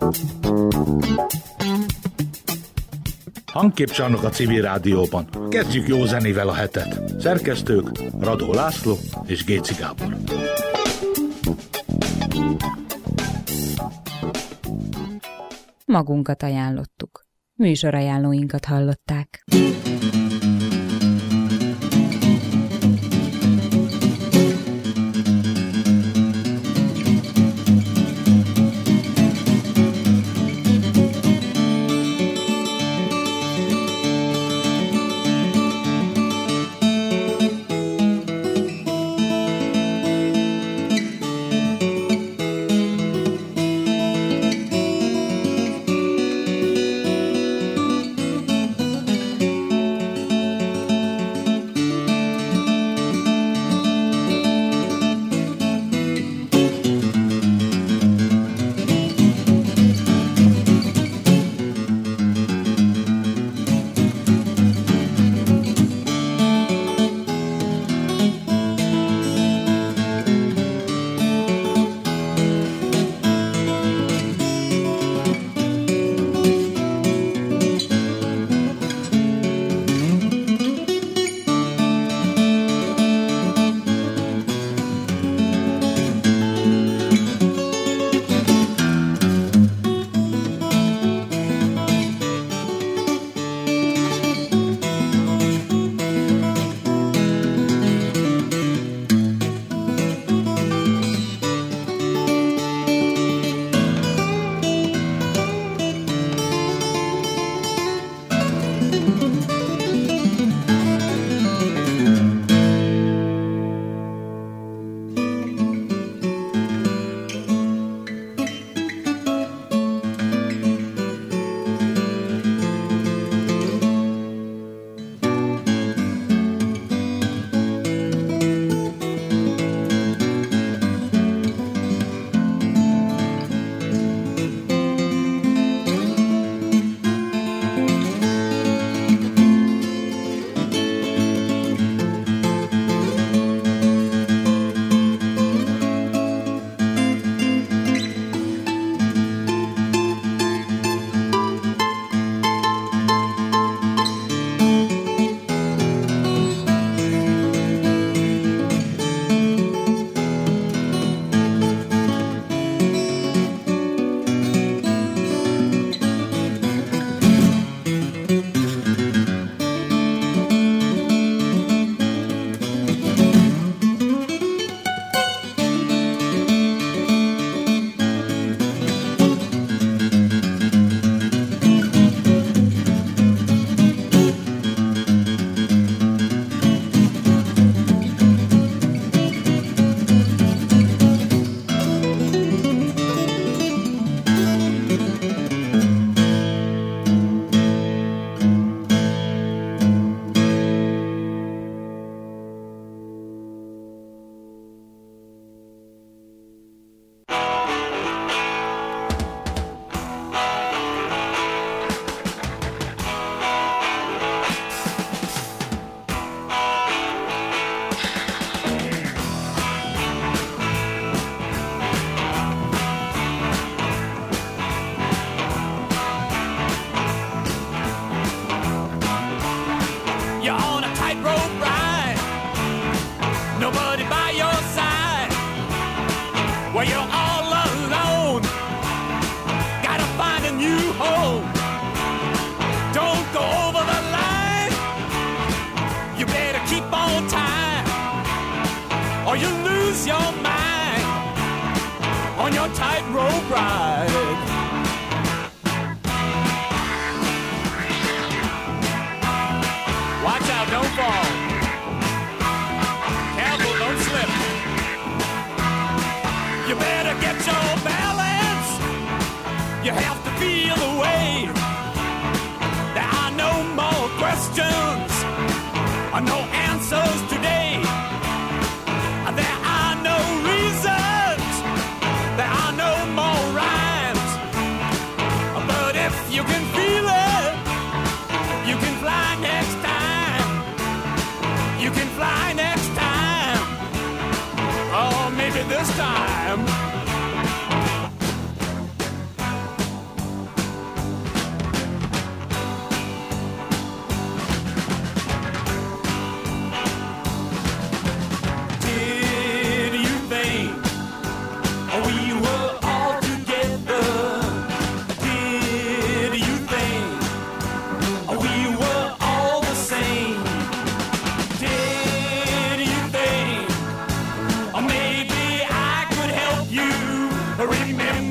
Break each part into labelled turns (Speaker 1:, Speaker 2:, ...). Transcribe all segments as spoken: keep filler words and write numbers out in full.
Speaker 1: Hangképcsarnok a Civil Rádióban. Kezdjük jó zenével a hetet. Szerkesztők Radó László és Géci Gábor.
Speaker 2: Magunkat ajánlottuk. Műsorajánlóinkat hallották.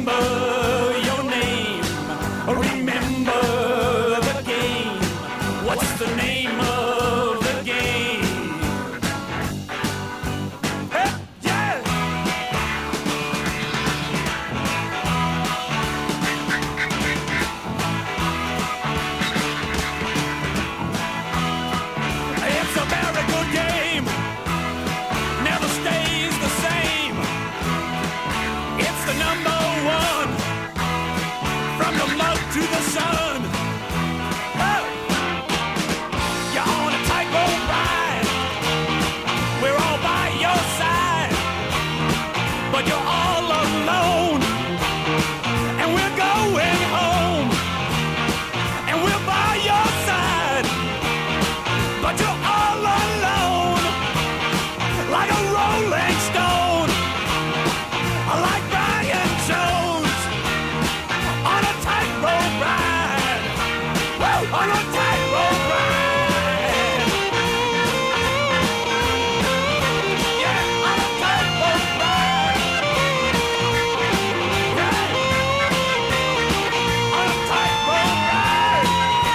Speaker 3: remember your name. Remember the game. What's the name of the game? Hey, yeah! It's a very good game. Never stays the same. It's the number one. From the mud to the sun. Oh! You're on a tightrope ride. We're all by your side. But you're all alone. And we're going home. And we're by your side. But you're all alone. Like a rolling stone. Like Brian Jones. On a tightrope ride. Woo! On a tightrope ride. Yeah, on a tightrope ride. Right. On a tightrope ride.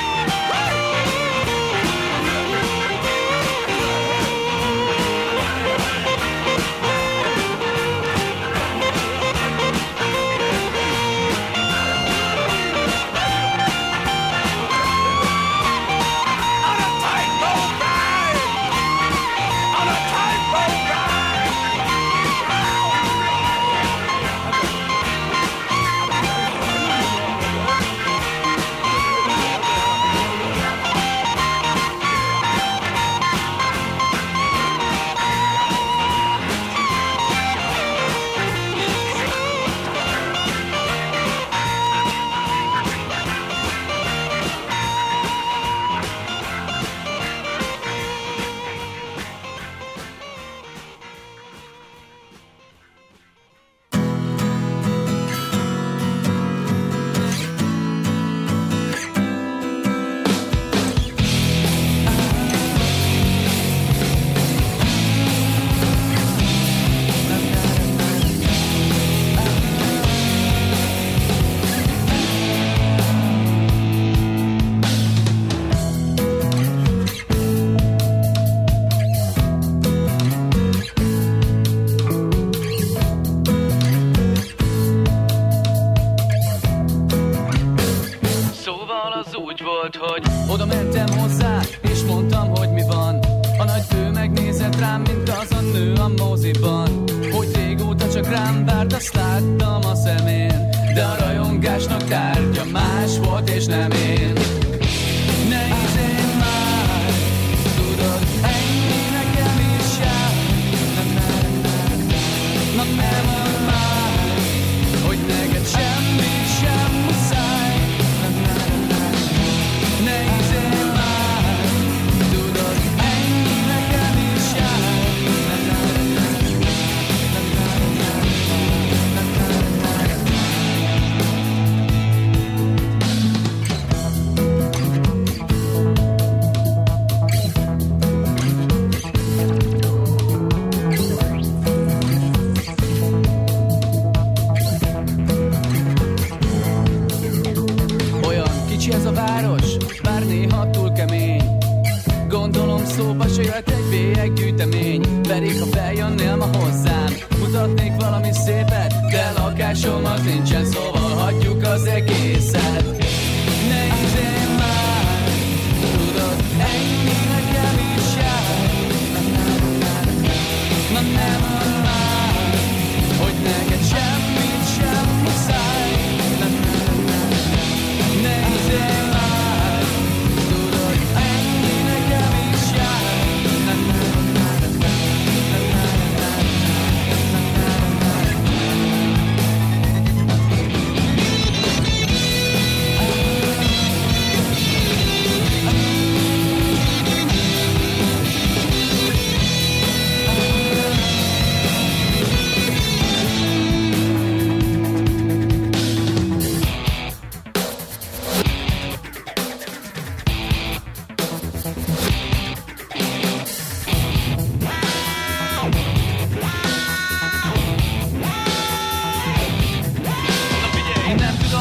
Speaker 3: On a tightrope ride. On a tightrope ride.
Speaker 4: Szóval az úgy volt, hogy oda mentem hozzá, és mondtam, hogy mi van. A nagyfő megnézett rám, mint az a nő a moziban. Hogy régóta csak rám várt, azt láttam a szemén. De a rajongásnak tárgya más volt, és nem én. Ne izélj már, tudod, ennyi nekem is jár. Na nem mondd már, hogy neked semmi sem muszáj. Ne izélj már, tudod, ennyi nekem is jár. Ez a város, bár néha túl kemény. Gondolom szóba se jött egy bélyeggyűjtemény. Pedig ha feljönnél ma hozzám, mutatnék valami szépet. De lakásom az nincsen, szóval hagyjuk az egészet. Ne izélj már, tudod, ennyi nekem is jár. Na nem mondd már, hogy neked semmit sem muszáj. Ne izélj már, tudod, ennyi nekem is jár.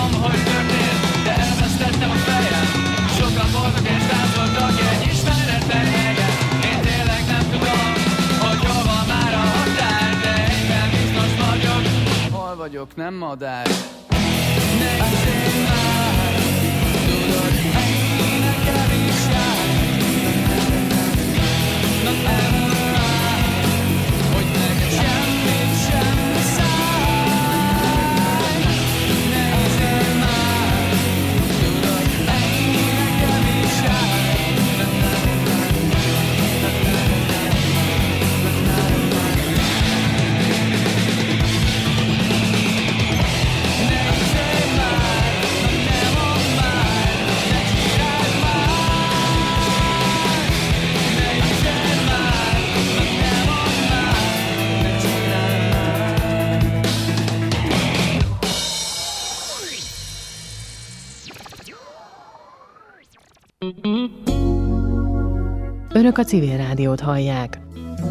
Speaker 4: tudom, hogy történt, de elvesztettem a fejem. Sokan voltak és táncoltak egy ismeretlen helyen. Én tényleg nem tudom, hogy hol van már a határ, de igen biztos vagyok. Hol vagyok, nem madár. Nehézén már, tudod, ennyi nekem is jár. Na elmondom már, hogy neked semmit sem száll. Nehézén már, tudod, ennyi nekem is jár.
Speaker 5: Önök a Civil Rádiót hallják.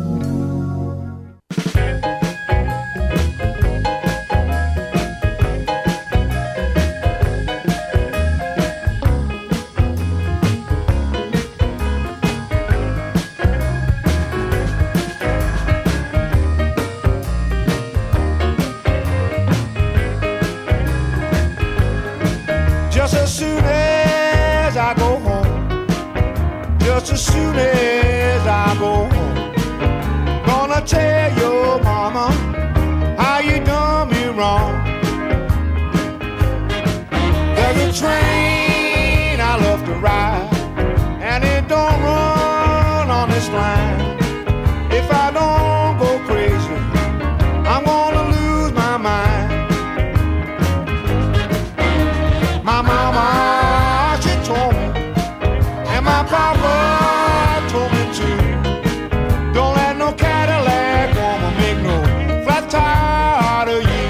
Speaker 6: Just as soon as I go home, just as soon as I go home, gonna tell your mama how you done me wrong. There's a train I love to ride, and it don't run on this line. If I don't go crazy, I'm gonna lose my mind. My mama, she told me, and my papa told me too. Don't let no Cadillac woman make no flat tire out of you.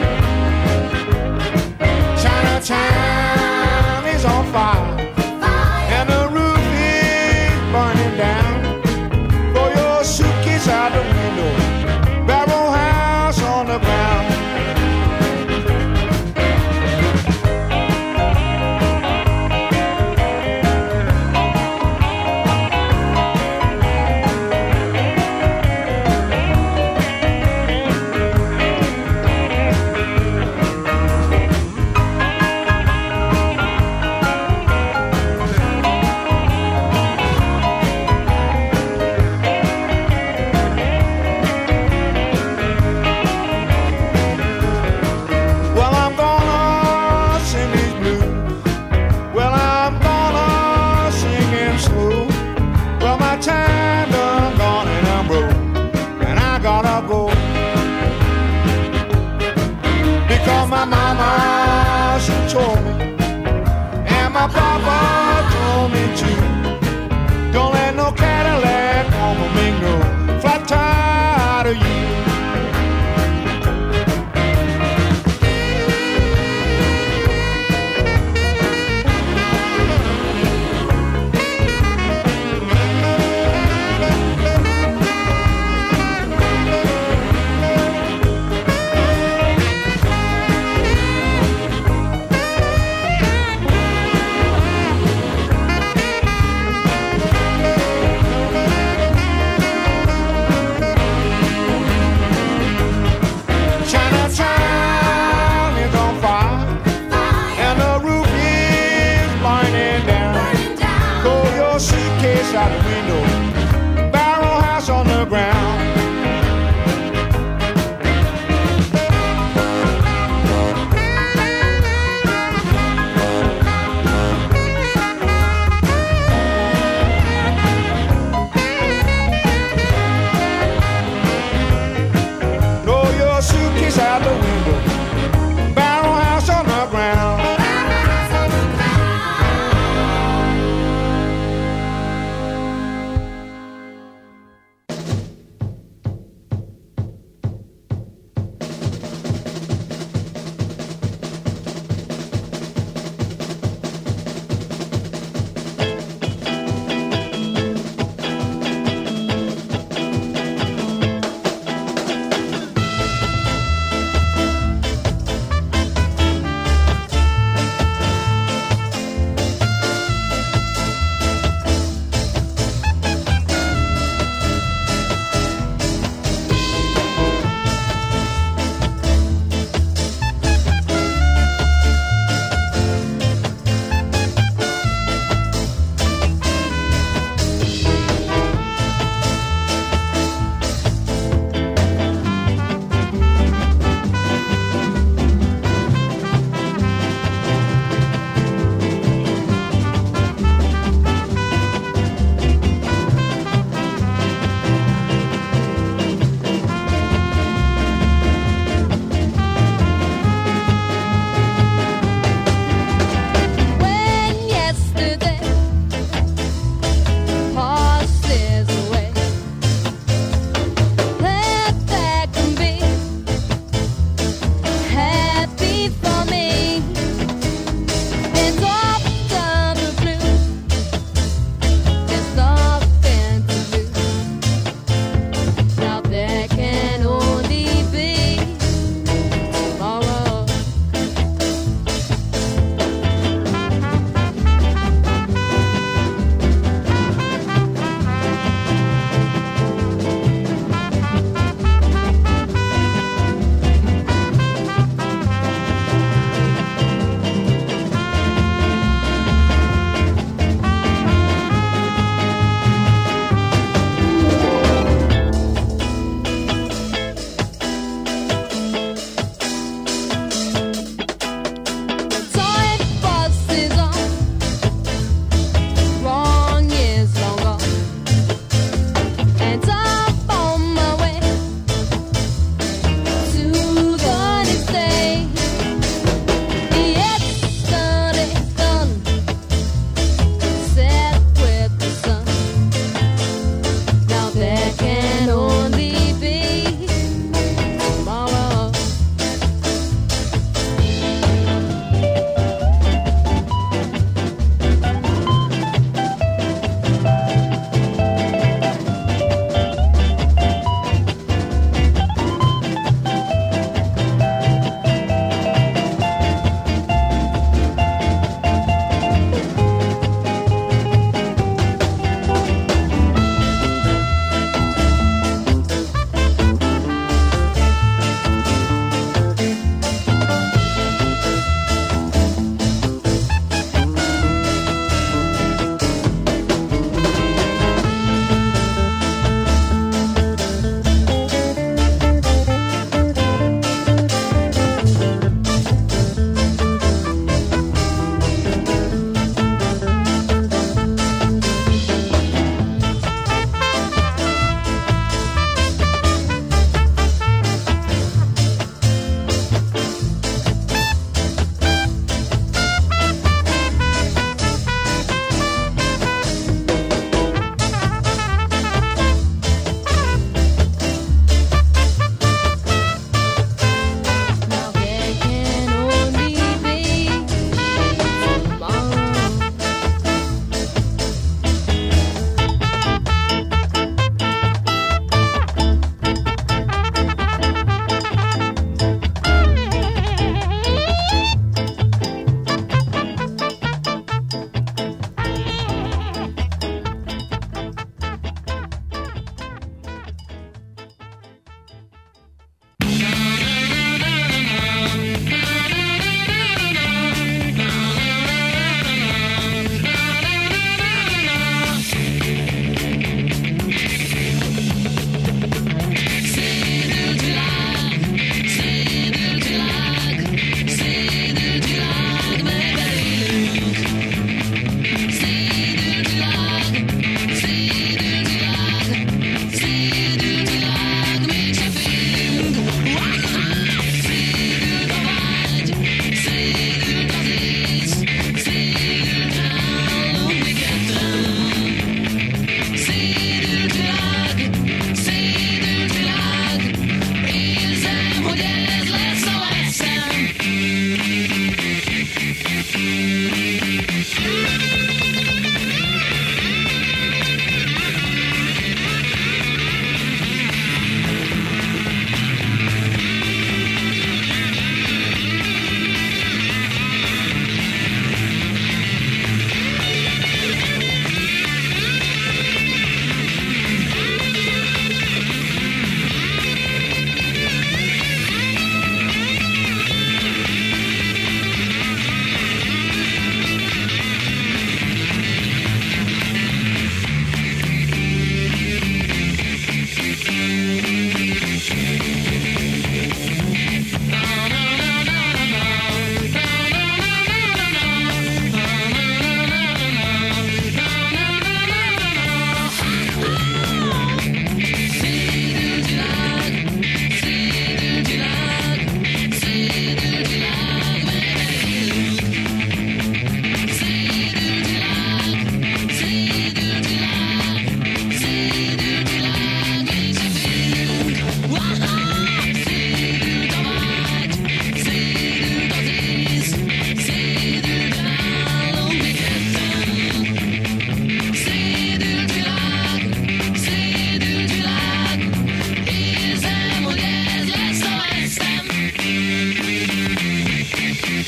Speaker 6: Chinatown is on fire, and the roof is burning down. Throw your suitcase out the window, barrel house on the ground. Well, I'm gonna sing these blues. Well, I'm gonna sing them slow. Well, my time done gone and I'm broke, and I gotta go. Because my mama, she told me, and my papa told me too. Don't let no Cadillac woman make no flat tire out of you. Chinatown is on fire, and the roof is burning down. Throw your suitcase out the window, barrel house on the ground. Throw your suitcase out the window, barrel house on the ground.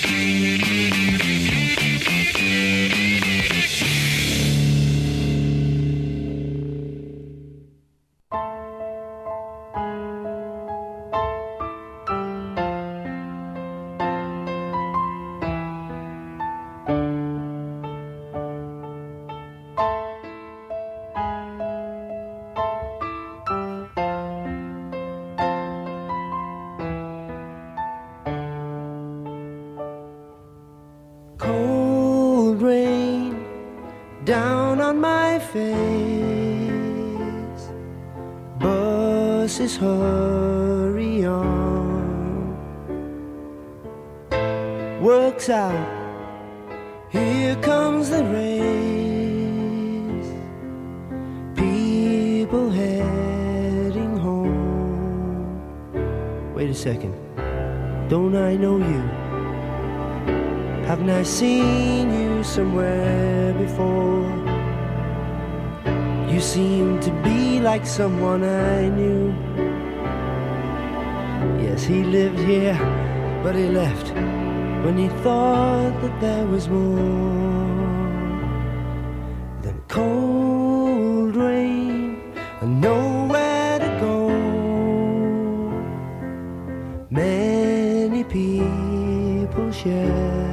Speaker 7: Down on my face, buses hurry on. Works out, here comes the race. People heading home. Wait a second, don't I know you? Haven't I seen you somewhere before? You seem to be like someone I knew. Yes, he lived here, but he left when he thought that there was more than cold rain and nowhere to go. Many people share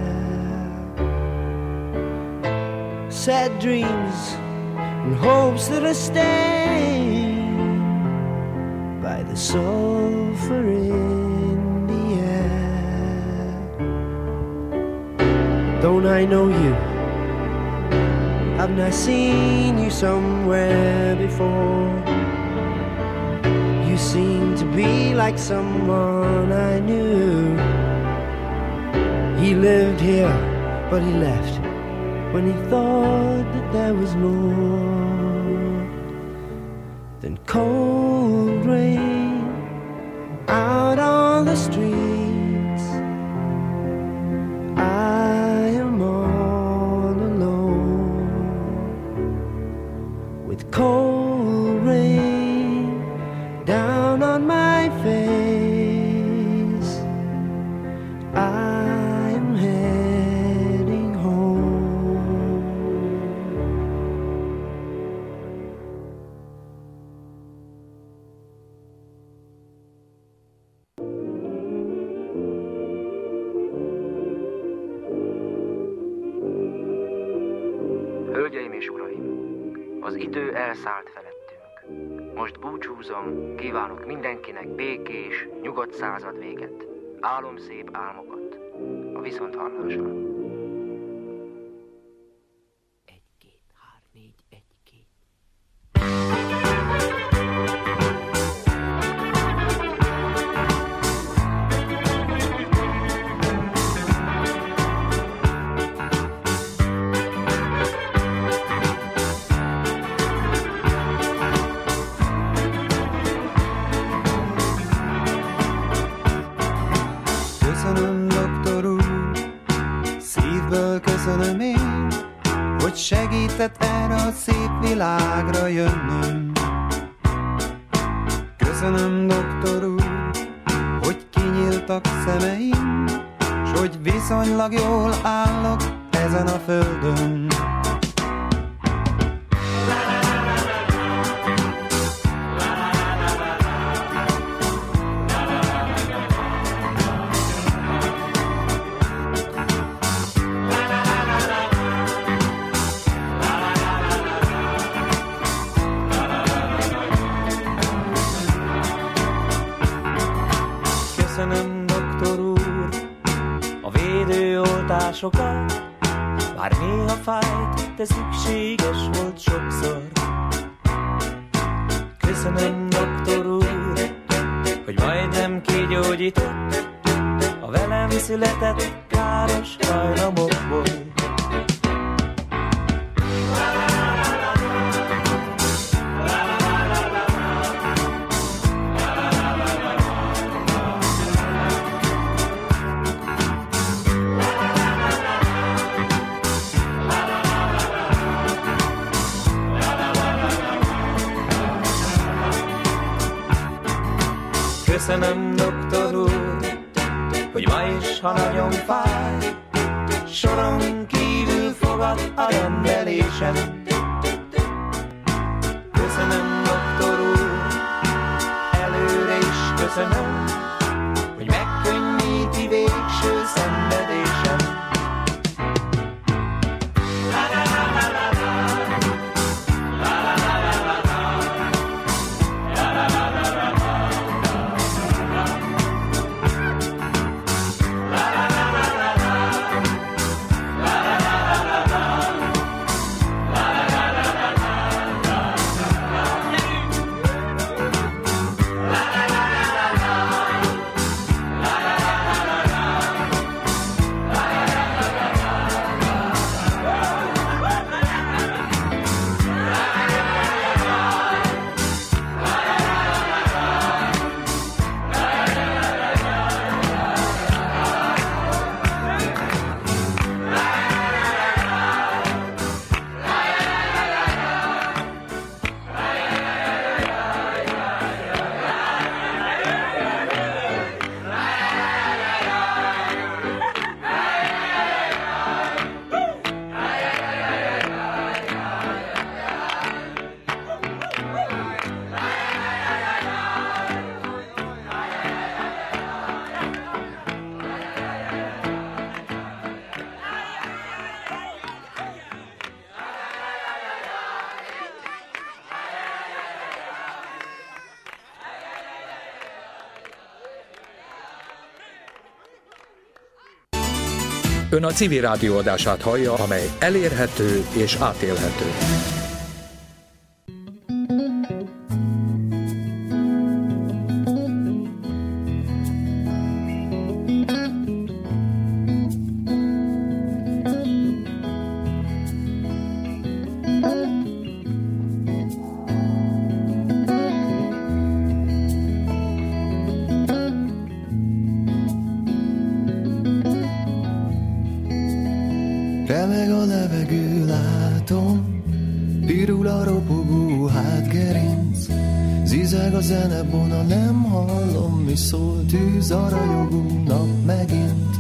Speaker 7: sad dreams and hopes that are stained by the sulfur in the air. Don't I know you? Haven't I seen you somewhere before? You seem to be like someone I knew. He lived here, but he left when he thought that there was more than cold rain out on the streets. I am all alone with cold rain down on my face. I am heading home.
Speaker 8: Hölgyeim és uraim, az idő elszállt felettünk. Most búcsúzom, kívánok mindenkinek békés, nyugodt század véget. Álom szép álmokat. A viszonthallásra. Egy-két, hár, négy, egy-két.
Speaker 9: Köszönöm, doktor úr, szívből köszönöm én, hogy segített erre a szép világra jönnöm. Köszönöm, doktor úr, hogy kinyíltak szemeim, s hogy viszonylag jól állok ezen a földön. Köszönöm, doktor úr, a védőoltásokat, bár néha fájt, de szükséges volt sokszor. Köszönöm, doktor úr, hogy majdnem kigyógyított a velem született káros hajlamokból. Köszönöm, doktor úr, hogy ma is és ha nagyon fáj, soron kívül fogad a rendelésem. Köszönöm, doktor úr, előre is köszönöm, hogy megkönnyíti végső szenvedésem.
Speaker 10: Ön a civil rádió adását hallja, amely elérhető és átélhető.
Speaker 9: Remeg a levegő, látom, pirul a ropogó hátgerinc, zizeg a zenebona, nem hallom, mi szól, tűz a ragyogó nap megint.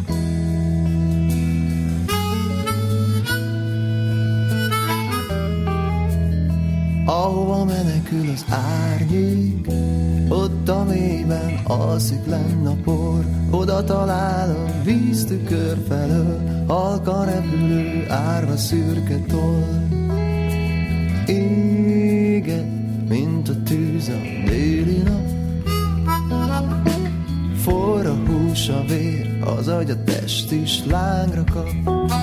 Speaker 9: Ahova menekül az árnyék, ott a mélyben alszik lenn a por, oda talál a víztükör felől, halkan repülő árva szürke toll. Éget, mint a tűz a déli nap, forra hús a vér, az agy a test is lángra kap.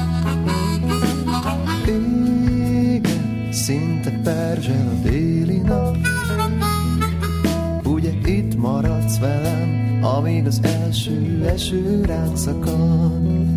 Speaker 9: Éget, szinte perzsel a déli nap, ugye itt maradsz velem, amíg az első eső ránk szakad.